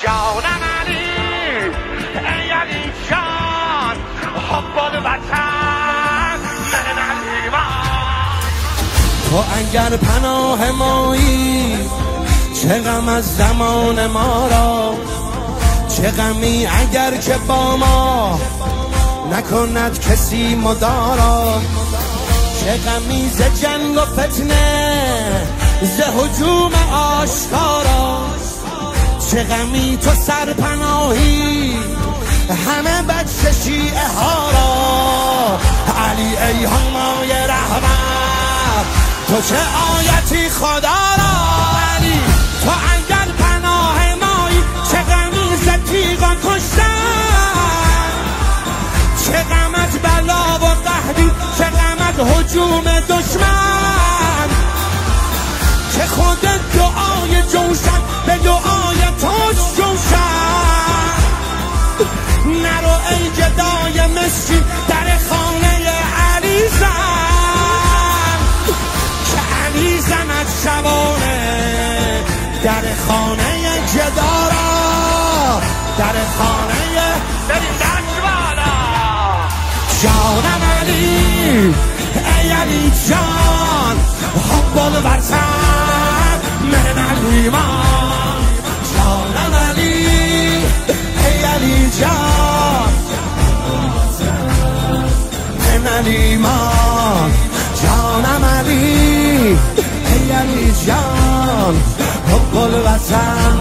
جانم علی ای علی جان حب الوطن من علیمان. تو اگر پناه مایی چه غم از زمان ما را، چه غمی اگر که با ما نکند کسی مدارا، چه غمی ز جنگ و فتنه ز هجوم آشکارا، چه غمی تو سرپناهی همه بچه شیعه ها را. علی ای همای رحمت تو چه آیتی خدا را. علی تو اگر پناه مایی چه غمی ز تیغا کشتن، چه غمت بلا و قحطی، چه غمت هجوم دشمن، که خود دعای جوشن به دعای توش جوشن. نرو ای گدای مسکین در خانه علی زن، که علی زند شبانه در خانه گدارا، در خانه بریم دست بالا. جانم علی ای علی جان حب الوطن من علیمان. جانم علی ای علی جان من علیمان. جانم علی ای علی جان حب الوطن.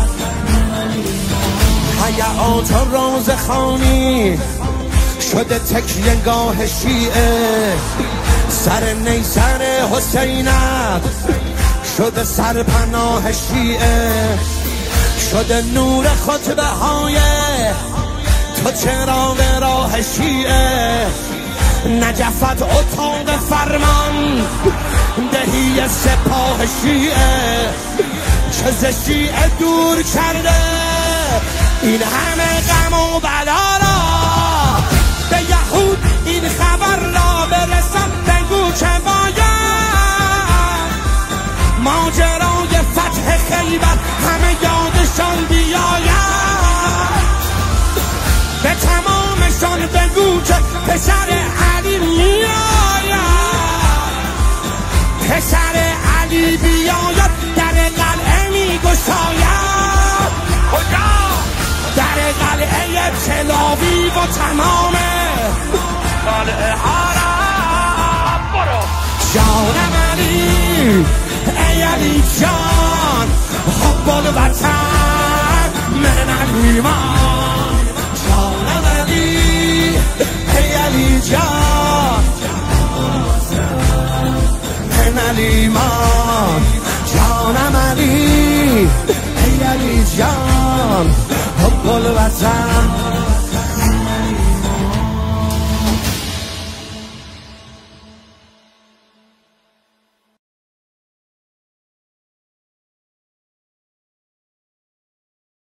حیات و روز خانی شده تکیه‌گاه شیعه، سر نیزر حسینت شده سرپناه شیعه، شده نور خطبه های تو چراغ راه شیعه. نجفت اتاق فرمان دهی سپاه شیعه، که ز شیعه دور کرده این همه غم و بلا را. به یهود این خبر را برسن بگو که باید ماجرای فتح خیبر همه یادشان بیاید. به تمامشان بگو که پسر علی میاید، پسر علی بیاید در قلعه میگشاید. کجا؟ در قلعه تلاویو و تمام قلعه ها را برو. جانم علی ای علی جان حب الوطن من علیمان. جانم علی ای علی جان من علیمان. جانم علی ای علی جان حب الوطن.